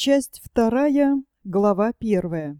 Часть вторая, глава первая.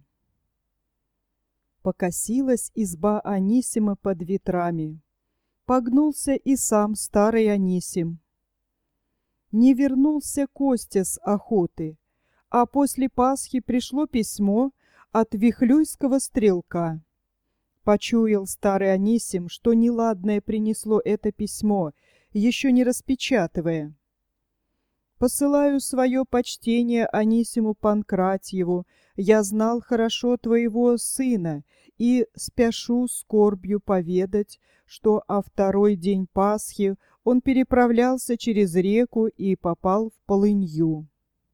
Покосилась изба Анисима под ветрами. Погнулся и сам старый Анисим. Не вернулся Костя с охоты, а после Пасхи пришло письмо от вихлюйского стрелка. Почуял старый Анисим, что неладное принесло это письмо, еще не распечатывая. Посылаю свое почтение Анисиму Панкратьеву. Я знал хорошо твоего сына и спешу скорбью поведать, что о второй день Пасхи он переправлялся через реку и попал в полынью.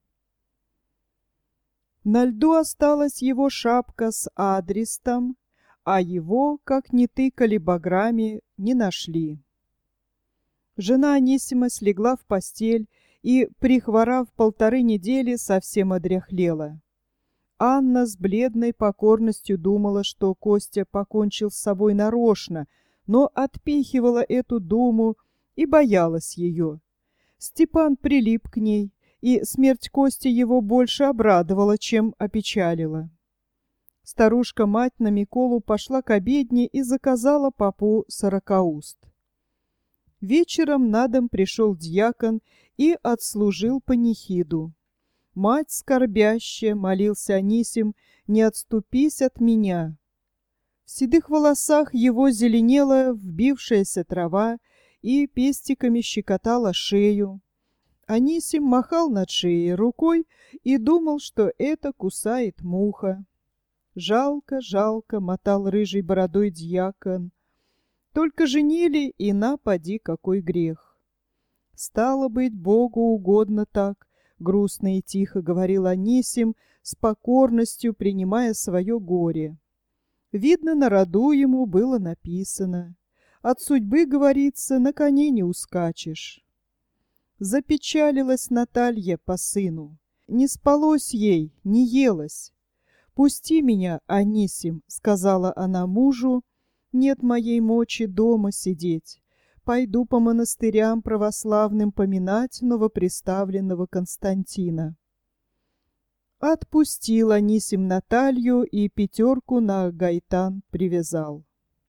На льду осталась его шапка с адрестом, а его, как ни тыкали баграми, не нашли. Жена Анисима слегла в постель и, прихворав 1,5 недели, совсем одряхлела. Анна с бледной покорностью думала, что Костя покончил с собой нарочно, но отпихивала эту думу и боялась ее. Степан прилип к ней, и смерть Кости его больше обрадовала, чем опечалила. Старушка-мать на Миколу пошла к обедне и заказала попу 40 уст. Вечером на дом пришел дьякон и отслужил панихиду. Мать скорбяще, молился Анисим, не отступись от меня. В седых волосах его зеленела вбившаяся трава и пестиками щекотала шею. Анисим махал над шеей рукой и думал, что это кусает муха. «Жалко, жалко», — мотал рыжей бородой дьякон. «Только женили, и на, поди, какой грех». «Стало быть, Богу угодно так», — грустно и тихо говорил Анисим, с покорностью принимая свое горе. Видно, на роду ему было написано: «От судьбы, говорится, на коне не ускачешь». Запечалилась Наталья по сыну. Не спалось ей, не елось. «Пусти меня, Анисим», — сказала она мужу, — «нет моей мочи дома сидеть. Пойду по монастырям православным поминать новоприставленного Константина». Отпустил Анисим Наталью и 5 на гайтан привязал.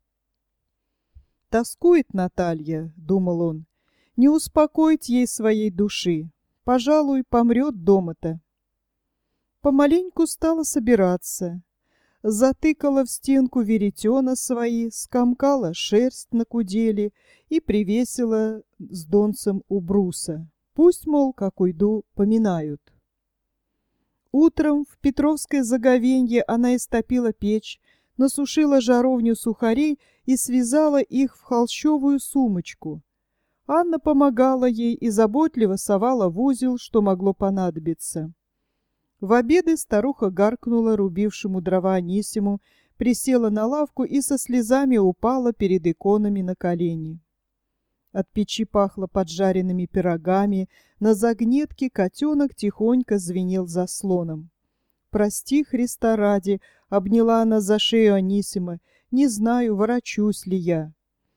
«Тоскует Наталья», — думал он, — «не успокоить ей своей души. Пожалуй, помрет дома-то». Помаленьку стала собираться. Затыкала в стенку веретена свои, скомкала шерсть на кудели и привесила с донцем у бруса. Пусть, мол, как уйду, поминают. Утром в Петровское заговенье она истопила печь, насушила жаровню сухарей и связала их в холщовую сумочку. Анна помогала ей и заботливо совала в узел, что могло понадобиться. В обеды старуха гаркнула рубившему дрова Анисиму, присела на лавку и со слезами упала перед иконами на колени. От печи пахло поджаренными пирогами, на загнетке котенок тихонько звенел заслоном. «Прости, Христа ради», — обняла она за шею Анисима, — «не знаю, ворочусь ли я».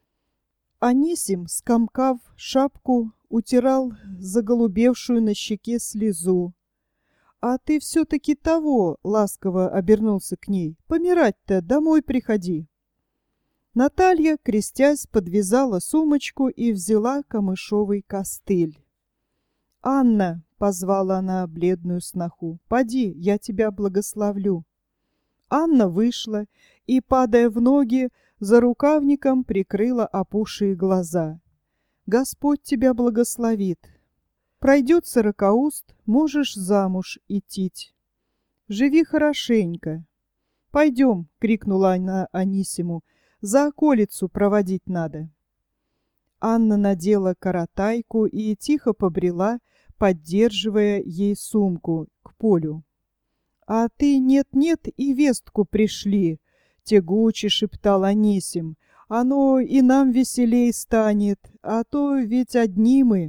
Анисим, скомкав шапку, утирал заголубевшую на щеке слезу. «А ты все-таки того», — ласково обернулся к ней, — «помирать-то домой приходи». Наталья, крестясь, подвязала сумочку и взяла камышовый костыль. «Анна», — позвала она бледную сноху, — «поди, я тебя благословлю». Анна вышла и, падая в ноги, за рукавником прикрыла опухшие глаза. «Господь тебя благословит. Пройдет 40 уст, можешь замуж идти. Живи хорошенько». «Пойдем», — крикнула она Анисиму, — «за околицу проводить надо». Анна надела коротайку и тихо побрела, поддерживая ей сумку, к полю. «А ты нет-нет и вестку пришли», — тягуче шептал Анисим. «Оно и нам веселей станет, а то ведь одни мы».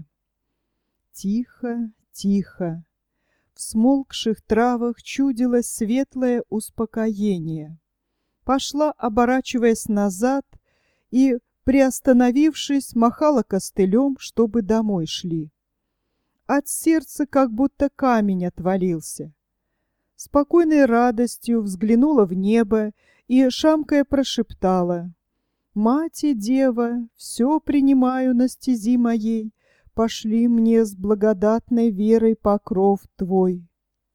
Тихо, тихо. В смолкших травах чудилось светлое успокоение. Пошла, оборачиваясь назад, и, приостановившись, махала костылем, чтобы домой шли. От сердца как будто камень отвалился. Спокойной радостью взглянула в небо и, шамкая, прошептала: «Мать и Дева, все принимаю на стези моей, пошли мне с благодатной верой покров Твой».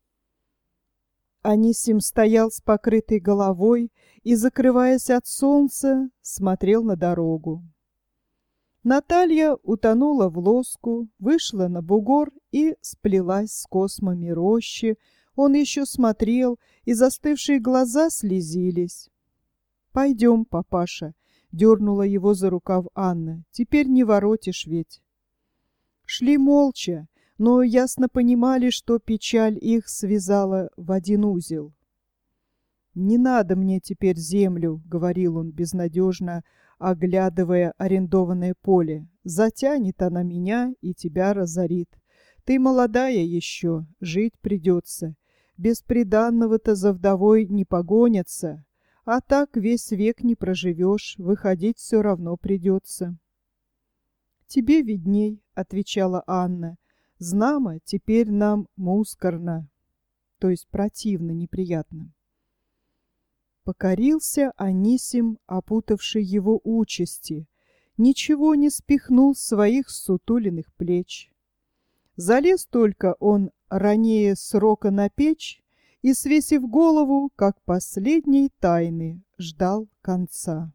Анисим стоял с покрытой головой и, закрываясь от солнца, смотрел на дорогу. Наталья утонула в лоску, вышла на бугор и сплелась с космами рощи. Он еще смотрел, и застывшие глаза слезились. «Пойдем, папаша», — дернула его за рукав Анна, — «теперь не воротишь ведь». Шли молча, но ясно понимали, что печаль их связала в один узел. «Не надо мне теперь землю», — говорил он безнадежно, оглядывая арендованное поле. «Затянет она меня и тебя разорит. Ты молодая еще, жить придется. Без приданного-то за вдовой не погонятся, а так весь век не проживешь, выходить все равно придется». «Тебе видней», — отвечала Анна. «Знамо, теперь нам мускорно, то есть противно, неприятно». Покорился Анисим, опутавший его участи, ничего не спихнул с своих сутуленных плеч. Залез только он ранее срока на печь и, свесив голову, как последней тайны, ждал конца.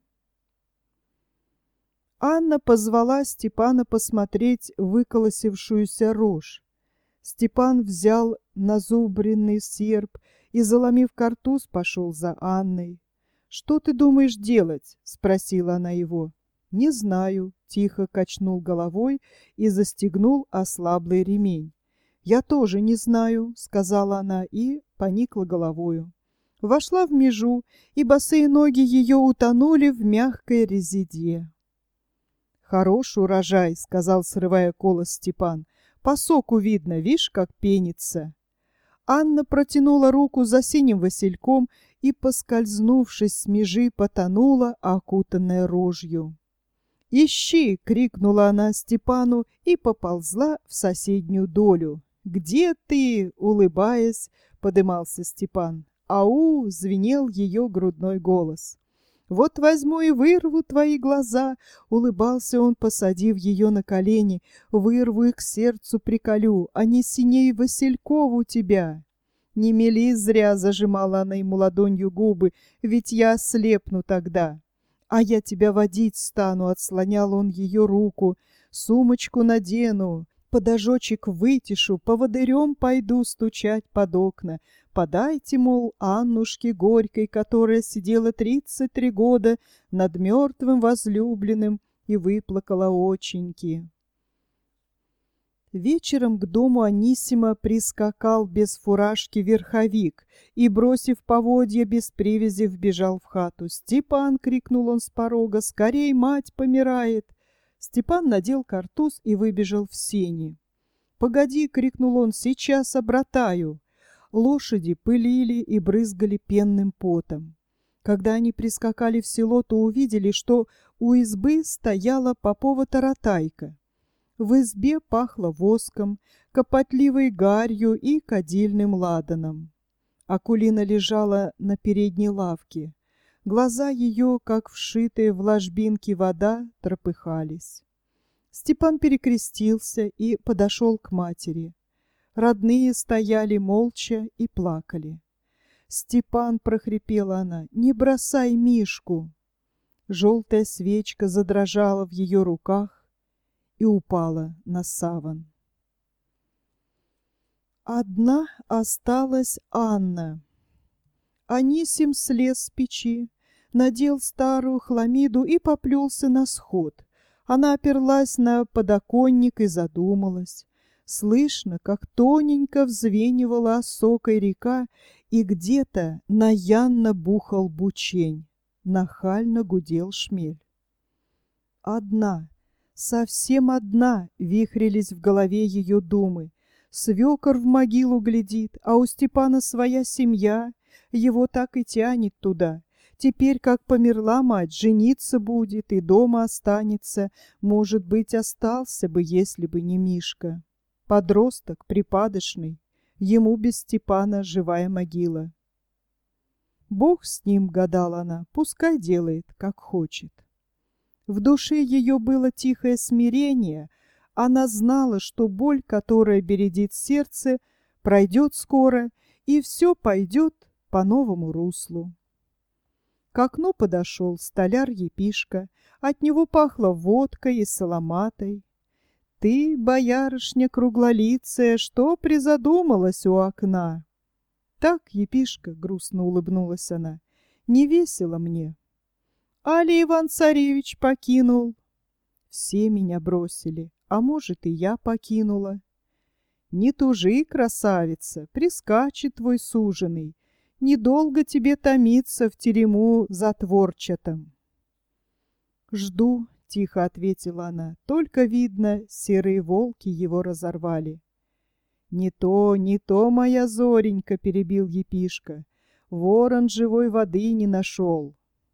Анна позвала Степана посмотреть выколосившуюся рожь. Степан взял назубренный серп и, заломив картуз, пошел за Анной. «Что ты думаешь делать?» — спросила она его. «Не знаю», — тихо качнул головой и застегнул ослаблый ремень. «Я тоже не знаю», — сказала она и поникла головою. Вошла в межу, и босые ноги ее утонули в мягкой резиде. «Хорош урожай», — сказал, срывая колос Степан. «По соку видно, вишь, как пенится». Анна протянула руку за синим васильком и, поскользнувшись с межи, потонула, окутанная рожью. «Ищи!» — крикнула она Степану и поползла в соседнюю долю. «Где ты?» — улыбаясь, подымался Степан. «Ау!» — звенел ее грудной голос. «Вот возьму и вырву твои глаза», — улыбался он, посадив ее на колени. «Вырву их к сердцу приколю, а не синей васильков у тебя». «Не мели зря», — зажимала она ему ладонью губы, — «ведь я ослепну тогда». «А я тебя водить стану», — отслонял он ее руку. «Сумочку надену, подожочек вытешу, поводырем пойду стучать под окна. Подайте, мол, Аннушке Горькой, которая сидела 33 года над мертвым возлюбленным и выплакала оченьки». Вечером к дому Анисима прискакал без фуражки верховик и, бросив поводья без привязи, вбежал в хату. «Степан!» — крикнул он с порога. «Скорей, мать помирает!» Степан надел картуз и выбежал в сени. «Погоди!» — крикнул он. «Сейчас обратаю!» Лошади пылили и брызгали пенным потом. Когда они прискакали в село, то увидели, что у избы стояла попова таратайка. В избе пахло воском, копотливой гарью и кадильным ладаном. Акулина лежала на передней лавке. Глаза ее, как вшитые в ложбинки вода, трепыхались. Степан перекрестился и подошел к матери. Родные стояли молча и плакали. «Степан!» — прохрипела она. «Не бросай Мишку!» Желтая свечка задрожала в ее руках и упала на саван. Одна осталась Анна. Анисим слез с печи, надел старую хламиду и поплелся на сход. Она оперлась на подоконник и задумалась. Слышно, как тоненько взвенивала осокой река, и где-то наянно бухал бучень, нахально гудел шмель. Одна, совсем одна, вихрились в голове ее думы. Свекор в могилу глядит, а у Степана своя семья, его так и тянет туда. Теперь, как померла мать, жениться будет и дома останется. Может быть, остался бы, если бы не Мишка. подросток, припадочный, ему без Степана живая могила. Бог с ним, гадала она, пускай делает, как хочет. В душе ее было тихое смирение, она знала, что боль, которая бередит сердце, пройдет скоро, и все пойдет по новому руслу. К окну подошел столяр Епишка, от него пахло водкой и соломатой. «Ты, боярышня круглолицая, что призадумалась у окна?» «Так, Епишка», — грустно улыбнулась она, — «не весело мне». «Али Иван-царевич покинул?» «Все меня бросили, а может, и я покинула». «Не тужи, красавица, прискачет твой суженый, недолго тебе томиться в терему затворчатом». «Жду», — тихо ответила она, — «только, видно, серые волки его разорвали». «Не то, не то, моя Зоренька», — перебил Епишка, — «ворон живой воды не нашел».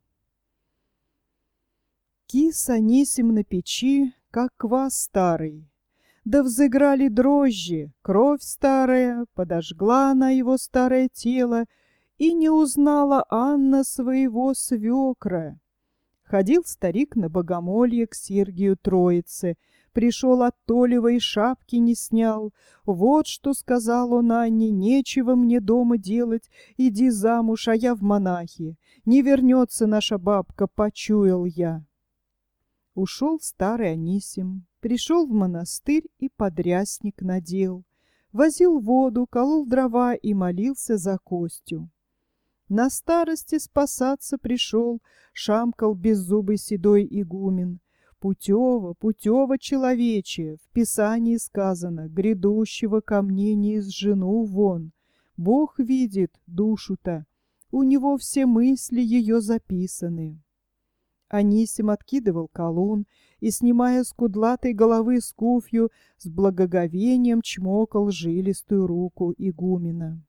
Кис Анисим на печи, как квас старый. Да взыграли дрожжи, кровь старая, подожгла она его старое тело, и не узнала Анна своего свекра. Ходил старик на богомолье к Сергию Троице, пришел от Толева и шапки не снял. Вот что сказал он Анне: «Нечего мне дома делать, иди замуж, а я в монахи. Не вернется наша бабка, почуял я». Ушел старый Анисим, пришел в монастырь и подрясник надел, возил воду, колол дрова и молился за Костю. На старости спасаться пришел, шамкал беззубый седой игумен. «Путево, путево, человече, в Писании сказано, грядущего ко мне не из жену вон. Бог видит душу-то, у него все мысли ее записаны». Анисим откидывал колун и, снимая с кудлатой головы скуфью, с благоговением чмокал жилистую руку игумена.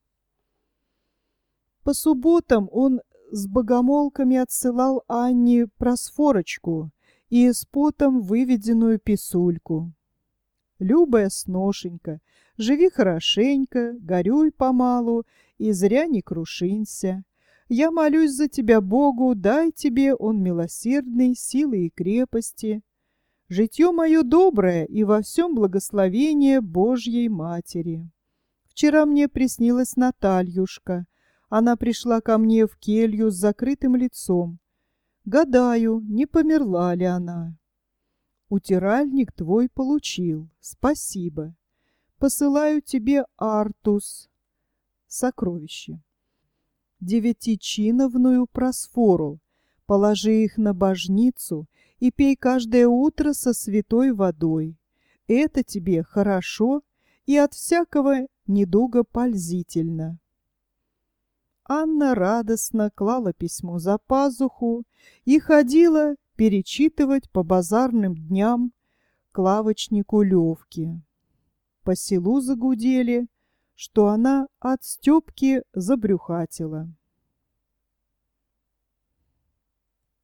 По субботам он с богомолками отсылал Анне просфорочку и с потом выведенную писульку. «Любая сношенька, живи хорошенько, горюй помалу и зря не крушинься. Я молюсь за тебя Богу, дай тебе он милосердный, силы и крепости. Житье мое доброе и во всем благословение Божьей Матери. Вчера мне приснилась Натальюшка. Она пришла ко мне в келью с закрытым лицом. Гадаю, не померла ли она. Утиральник твой получил, спасибо. Посылаю тебе артус, сокровище, 9чиновную просфору. Положи их на божницу и пей каждое утро со святой водой. Это тебе хорошо и от всякого недуга пользительно». Анна радостно клала письмо за пазуху и ходила перечитывать по базарным дням к лавочнику Левке. По селу загудели, что она от Степки забрюхатила.